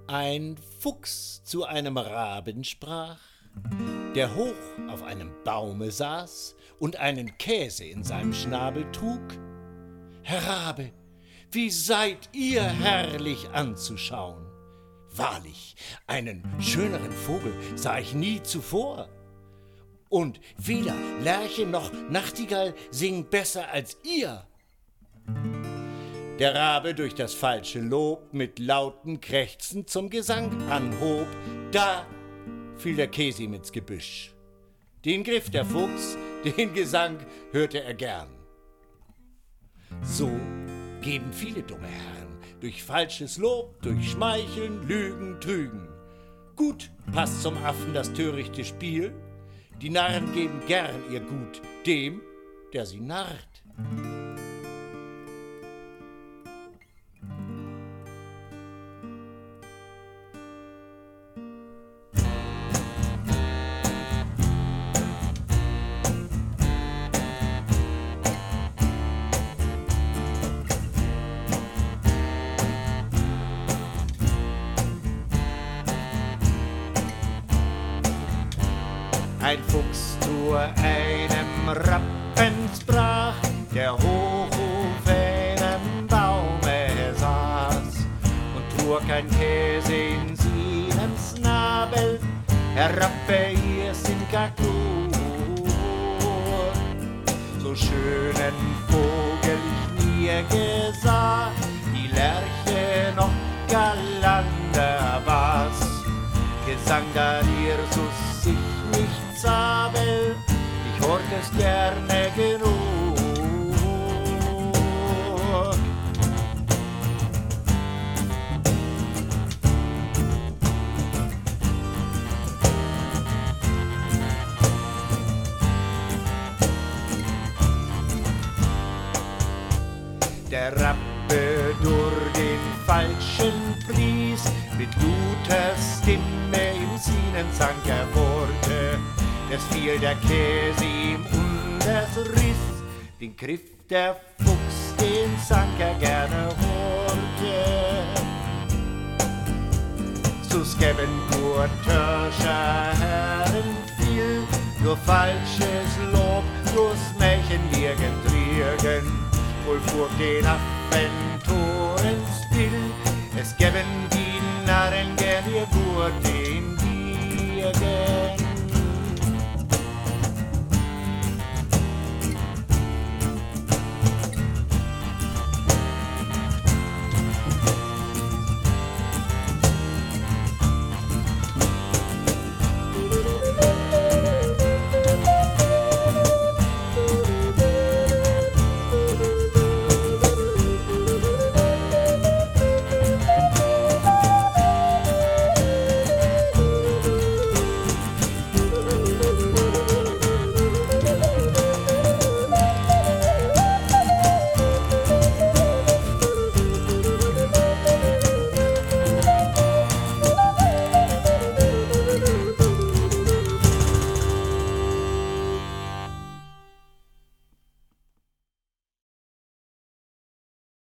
Ein Fuchs zu einem Raben sprach, der hoch auf einem Baume saß und einen Käse in seinem Schnabel trug. »Herr Rabe, wie seid ihr herrlich anzuschauen! Wahrlich, einen schöneren Vogel sah ich nie zuvor. Und weder Lerche noch Nachtigall singen besser als ihr.« Der Rabe durch das falsche Lob mit lauten Krächzen zum Gesang anhob. Da fiel der Käse ihm ins Gebüsch. Den griff der Fuchs, den Gesang hörte er gern. So geben viele dumme Herren durch falsches Lob, durch Schmeicheln, Lügen, Trügen. Gut passt zum Affen das törichte Spiel. Die Narren geben gern ihr Gut dem, der sie narrt. Ein Fuchs zu einem Rappen sprach, der hoch auf einem Baume saß und trug ein Käse in seinem Schnabel. Herr Rappe, ihr sind gar klug, so schönen Vogel ich nie gesah, die Lerche noch galanter war's. Gesang da dir so sich nicht sabel, ich hort es gerne genug. Der Rappe durch den falschen Pries, mit lauter Stimme im Sinnen sang er Worte. Es fiel der Käse ihm unters Riss, den griff der Fuchs, den sang er gerne Worte. Sus geben nur Törscher Herren viel, nur falsches Lob, bloß Märchen nirgend, wohl vor den Affentoren still. Es geben die Narren gern ihr Wort in dir.